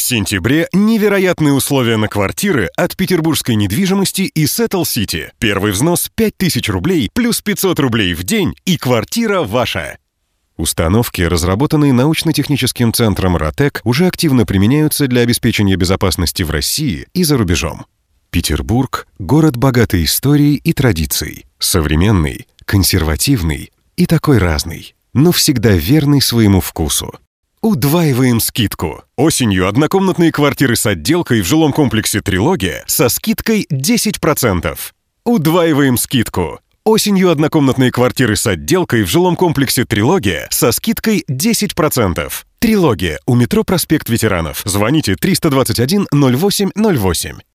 сентябре невероятные условия на квартиры от петербургской недвижимости и Settle City. Первый взнос 5000 рублей плюс 500 рублей в день, и квартира ваша. Установки, разработанные научно-техническим центром РАТЭК, уже активно применяются для обеспечения безопасности в России и за рубежом. Петербург – город богатой историей и традиций. Современный, консервативный и такой разный, но всегда верный своему вкусу. Удваиваем скидку. Осенью однокомнатные квартиры с отделкой в жилом комплексе «Трилогия» со скидкой 10%. Удваиваем скидку. Осенью однокомнатные квартиры с отделкой в жилом комплексе «Трилогия» со скидкой 10%. «Трилогия» у метро «Проспект Ветеранов». Звоните 321 08 08.